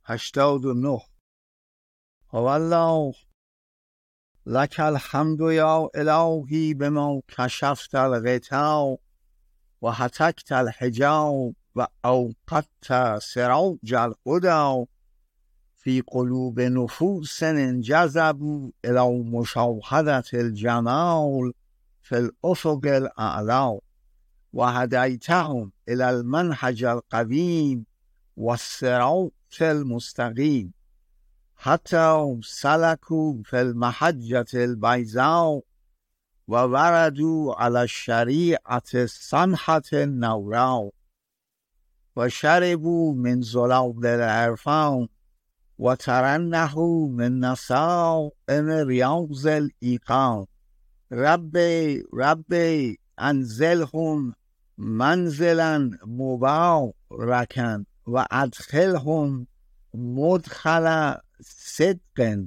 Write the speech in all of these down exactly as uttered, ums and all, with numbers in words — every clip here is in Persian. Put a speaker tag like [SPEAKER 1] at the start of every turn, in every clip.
[SPEAKER 1] هشتاد و نه. والله لك الحمد یا الهی بما کشفت الغطاء و هتکت الحجاب و اوقدت سراج الهدى فی قلوب نفوس انجذبوا الی مشاهدة الجمال فی الافق الاعلی و هدیتهم الی المنهج القویم و الصراط المستقیم حتی سلكوا فی المحجة البیضاء و وردوا علی الشریعة السمحة النوراء و شربوا من زلال العرفان و ترنحوا من نسائم ریاض الایقان. ربی ربی انزلهم منزلا مبارکا و ادخلهم مدخل صدق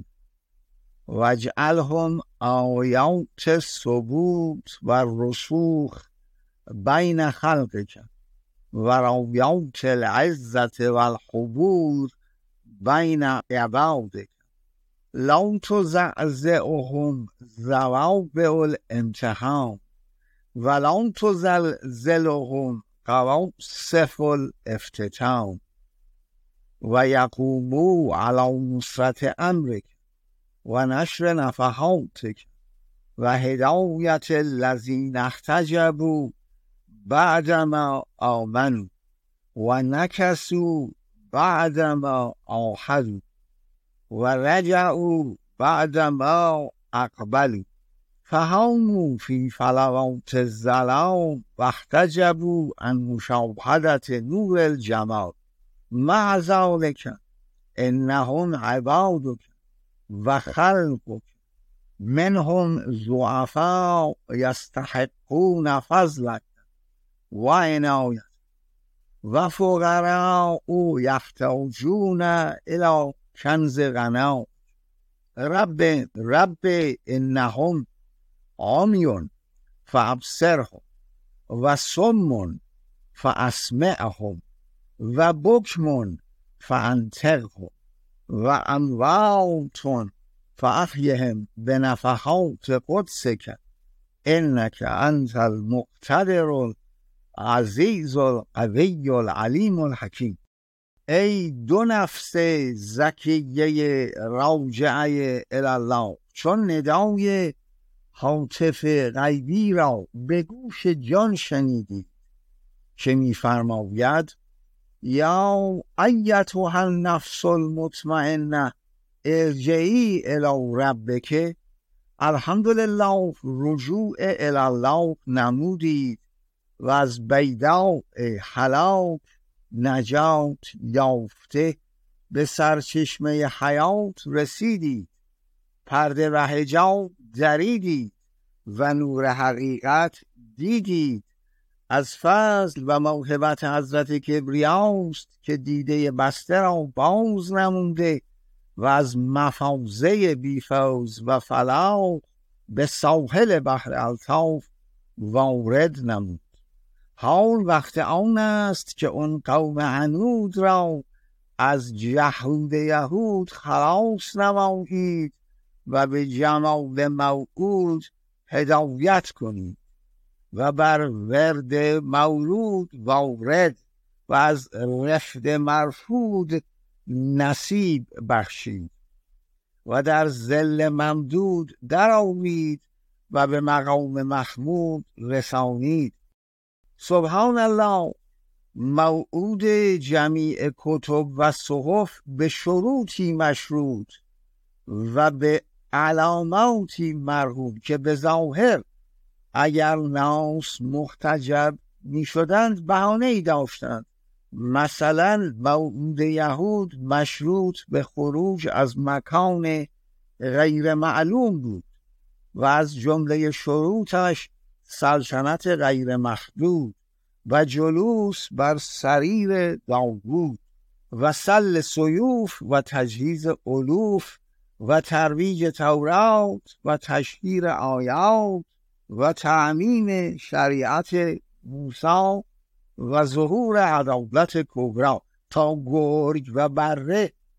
[SPEAKER 1] واجعلهم آیات الثبوت و الرسوخ بین خلقک و رایات العزة و الحبور بین عبادک. لا تزعزعهم ضوابع الامتحان ولا تزلزلهم قواصف الافتتان و یقوموا علی نصرة امرک و نشر نفحاتک و هدایت الذین احتجبوا بعدما آمنوا و نکثوا بعدما عاهدوا و رجعوا بعدما اقبلوا فهموا فی فلوات الظلام و احتجبوا عن مشاهدة نور الجمال. مع ذلك انهم عبادك و خلقك منهم ضعفاء یستحقون فضلك و عنایتك و فقراء یحتاجون الی کنز غناء. رب رب انهم عمی فابصرهم و صم فاسمعهم و بکم فانطقهم و اموات فاحیهم بنفحات قدسک انک انت المقتدر العزیز القوی العلیم الحکیم. ای دو نفس زکیه راجعه الله، چون ندای هاتف غیبی را به گوش جان شنیدید که می‌فرماید یا ایتها النفس المطمئنه ارجعی الی ربک. الحمدلله رجوع الی الله نمودید و از بیداء هلاک نجات یافته به سرچشمه حیات رسیدید. پرده و حجاب دریدید و نور حقیقت دیدید. از فضل و موهبت حضرت کبریاست که دیده بسته را باز نمونده و از مفازه بیفوز و فلاح به ساحل بحر الطاف وارد نمود. حال وقت آن است که اون قوم عنود را از جهود یهود خلاص نمایید و به جمال موعود هدایت کنید و بر ورد مولود وارد و از رفد مرفود نصیب بخشید و در ظل ممدود درآیید و به مقام محمود رسانید. سبحان الله. موعود جمیع کتب و صحف به شروطی مشروط و به علاماتی مرغوب که به ظاهر اگر ناس محتجب می شدند بهانه‌ای داشتند. مثلا موعود یهود مشروط به خروج از مکان غیر معلوم بود و از جمله شروطش سلطنت غیر محدود و جلوس بر سریر داوود و سل سیوف و تجهیز الوف و ترویج تورات و تشهیر آیات و تعمیم شریعت موسی و ظهور عدالت کبری تا گرگ و بره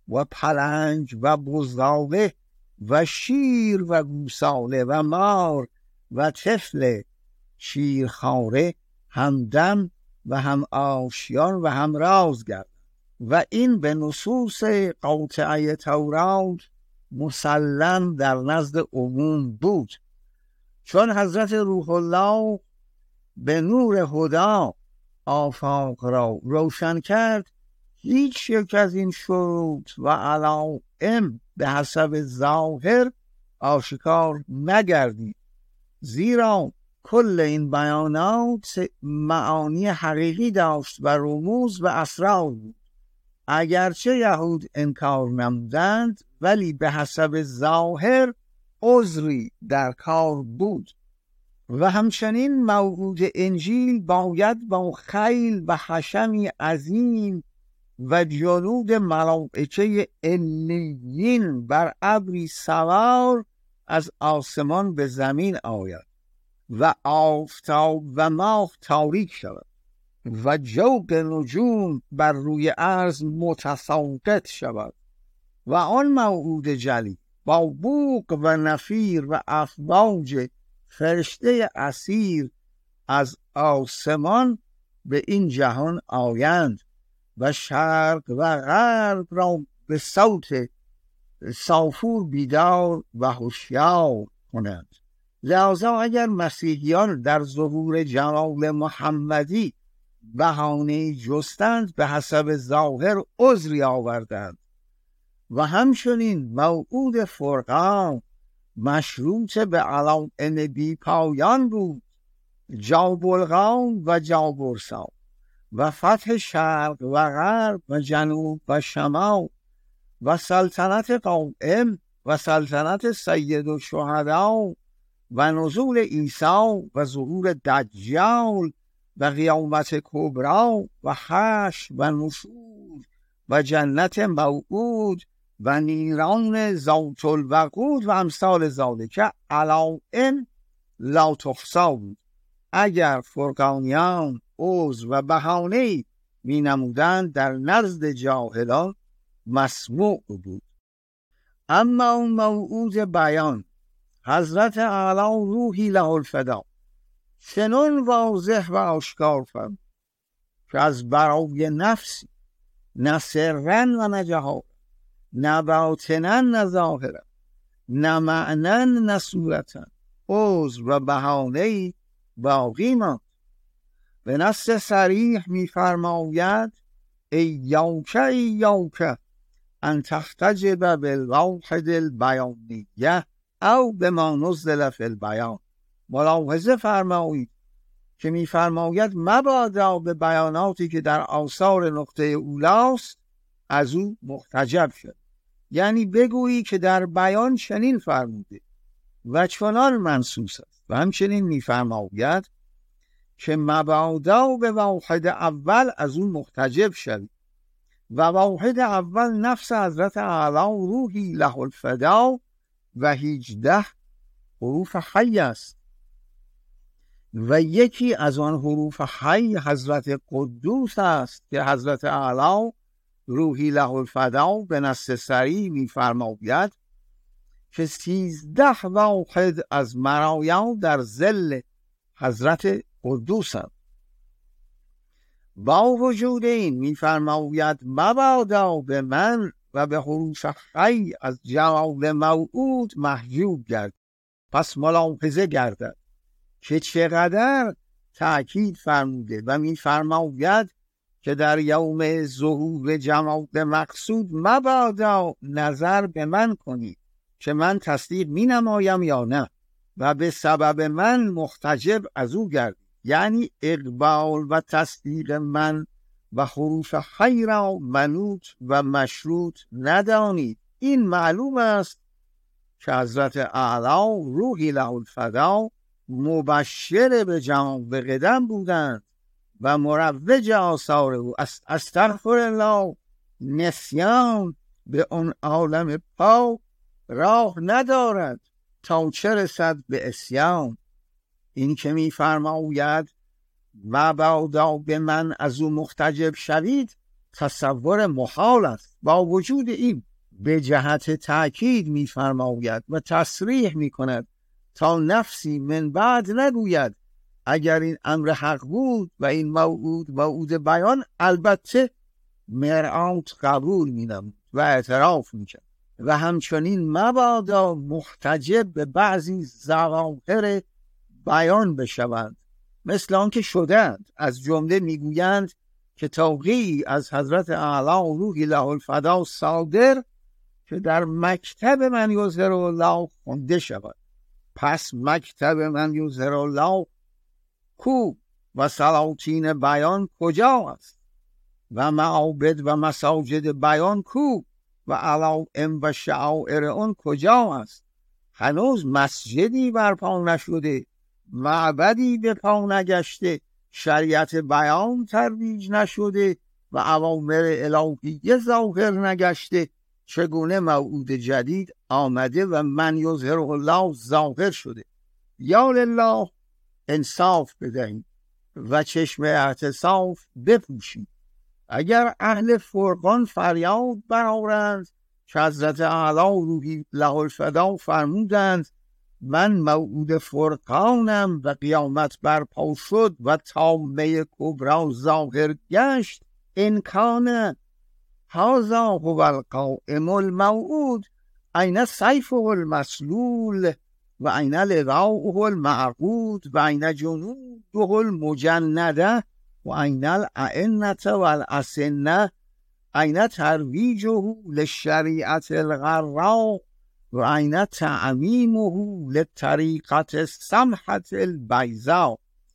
[SPEAKER 1] و پلنگ و بزاله و شیر و گوساله و مار و طفل شیرخواره همدم و هم آشیان و هم راز گردند. و این به نصوص قاطعه تورات مسلم در نزد عموم بود، چون حضرت روح الله به نور هدا آفاق را روشن کرد. هیچ یک از این شروط و علائم به حسب ظاهر آشکار نگردید، زیرا کل این بیانات معانی حقیقی داشت و رموز و اسرار بود. اگرچه یهود انکار نمودند، ولی به حسب ظاهر عذری در کار بود. و همچنین موعود انجیل باید با خیل و حشمی عظیم و جنود ملائکه علیین بر ابری سوار از آسمان به زمین آید و آفتاب و ماه تاریک شود و جوق نجوم بر روی ارض متساقط شود و آن موعود جلی با بوق و نفیر و افواج فرشته اسیر از آسمان به این جهان آیند و شرق و غرب را به صوت صافور بیدار و هوشیار کنند. لذا اگر مسیحیان در ظهور جلال محمدی بهانه جستند، به حسب ظاهر عذری آوردند. و همچنین موعود فرقان مشروط به علائم بی پایان بود، جابلغان و جابرسان و فتح شرق و غرب و جنوب و شمال و سلطنت قائم و سلطنت سید الشهدا و نزول عیسی و ظهور دجال و قیامت کبری و حشر و نشور و جنت موعود و نیران ذات الوقود و امثال ذالک علائم لا تحصی بود. اگر فرقانیان عذر و بهانه می نمودند، در نزد جاهلان مسموع بود. اما اون موعود بیان حضرت اعلی روحی له الفدا چنان واضح و آشکار فرمود که از برای نفسی نه سرن و نه جهارن، نه باطنن نه ظاهرن، نه معنن نه صورتن، عذر و بهانه‌ای باقی ماند. به نص صریح می فرماید ایاک ایاک ان تحتجب بالواحد البیانیه او بما نزل فی البیان. ملاحظه فرمایید که می فرماید مبادا به بیاناتی که در آثار نقطه اولاست از او محتجب شد. یعنی بگویی که در بیان چنین فرموده و چنان منصوص است. و همچنین می فرماید که مبادا به واحد اول از اون محتجب شد و واحد اول نفس حضرت اعلی روحی له الفدا و هجده حروف حی است و یکی از آن حروف حی حضرت قدوس است که حضرت اعلی روحی له الفدا به نص صریح می فرماید که سیزده واحد از مرایان در ظل حضرت قدوس است. با وجود این می فرماید مبادا به من و به حروف حی از جلال موعود محجوب گرد. پس ملاحظه گردد که چقدر تأکید فرموده و می فرماید که در یوم ظهور جمال مقصود مبادا نظر به من کنید که من تصدیق می نمایم یا نه و به سبب من محتجب از او گردید. یعنی اقبال و تصدیق من و حروف حی را منوط و مشروط ندانید. این معلوم است که حضرت اعلی روحی له الفدا مبشر به جمال قدم بودند و مروج آثار او. استغفر الله، نسیان به اون عالم پاک راه ندارد تا چه رسد به عصیان. این که می فرماید مبادا به من از او محتجب شوید، تصور محال است. با وجود این به جهت تأکید می‌فرماید و تصریح می‌کند تا نفسی من بعد نگوید اگر این امر حق بود و این موعود موعود بیان، البته مرآت قبول می‌نمود و اعتراف می‌کرد و همچنین مبادا محتجب به بعضی ظواهر بیان بشوند، مثل آن که شدند. از جمله میگویند که توقیعی از حضرت اعلی روحی له الفدا صادر که در مکتب من یظهر الله خونده شود. پس مکتب من یظهر الله کو و سلاطین بیان کجا است و معابد و مساجد بیان کو و علائم و شعائر اون کجا است؟ هنوز مسجدی برپا نشده، معبدی به پا نگشته، شریعت بیان ترویج نشده و اوامر الهیه ظاهر نگشته. چگونه موعود جدید آمده و من یظهر الله ظاهر شده؟ یا لله انصاف بدهید و چشم اعتصاف بپوشید. اگر اهل فرقان فریاد برآورند که حضرت اعلی روحی له الفدا فرمودند من موعود فرقانم و قیامت برپا شد و طامه کبری ظاهر گشت، ان کان هذا هو القائم الموعود این سیفه المسلول و این لواءه المعقود و این جنوده المجنده و این الائنه والاسنه این ترویجه للشریعت الغراء و این تعمیمه للطریقت السمحة البیضاء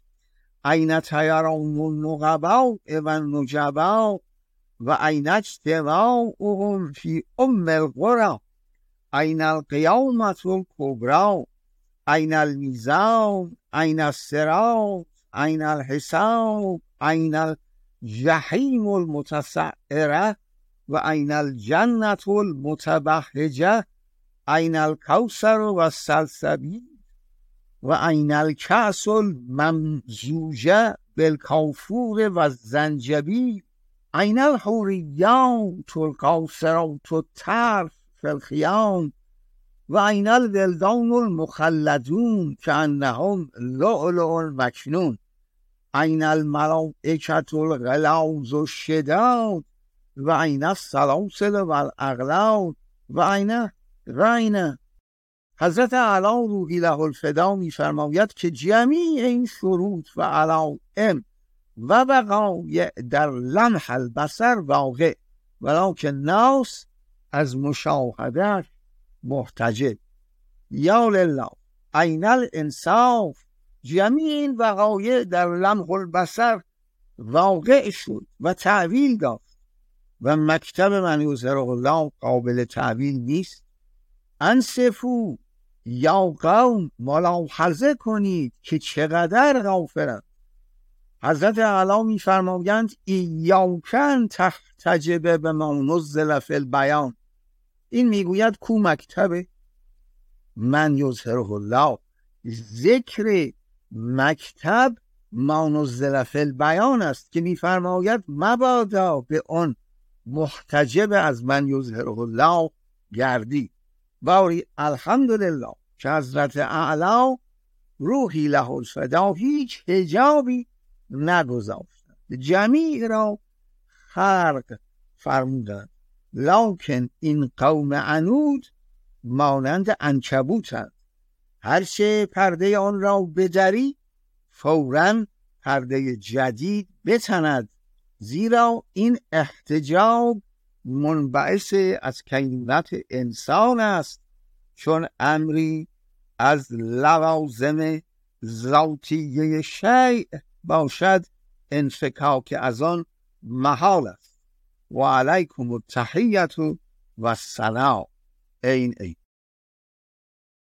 [SPEAKER 1] این طیران النقباء و النجباء و این اجتماعهم فی ام القرى این القیامة الکبری این المیزان این الصراط این الحساب این الجحیم المتسعره و این الجنة المتبهجه این الکوثر و السلسبیل و این الکأس الممزوجه بالکافور و الزنجبیل این الحوریات القاصرات الطرف فی الخیام و این الولدان المخلدون کأنهم لؤلؤ مکنون این الملائکة الغلاظ الشداد و این السلاسل و الاغلال و این راینا. حضرت اعلی روحی له الفدا می‌فرماید که جمیع این شروط و علائم و بقایع در لمح البصر واقع، ولکن ناس از مشاهدهش محتجب. یا لله این الانصاف، جمیع این وقایع در لمح البصر واقع شد و تعویل داشت و مکتب من یظهر الله قابل تعویل نیست. انصفو یا قوم، ملاحظه کنید که چقدر غافلند. حضرت اعلی می فرمایند ایاکن تحتجب به ما نزل فی البیان. این میگوید کو مکتب من یظهر الله، ذکر مکتب ما نزل فی البیان است که میفرماید مبادا به آن محتجب از من یظهر الله گردی. باری الحمدلله که حضرت اعلی روحی له الفدا هیچ حجابی نگذاشتند، جمیع را خلق فرمودند. لکن این قوم عنود مانند عنکبوتند، هرچه پرده آن را بدری فوراً پرده جدید بتند، زیرا این احتجاب منبعث از کینونت انسان است، چون امری از لوازم ذاتیه شیء باشد انفکاک از آن محال است. و علیکم التحیة و الثناء. این ای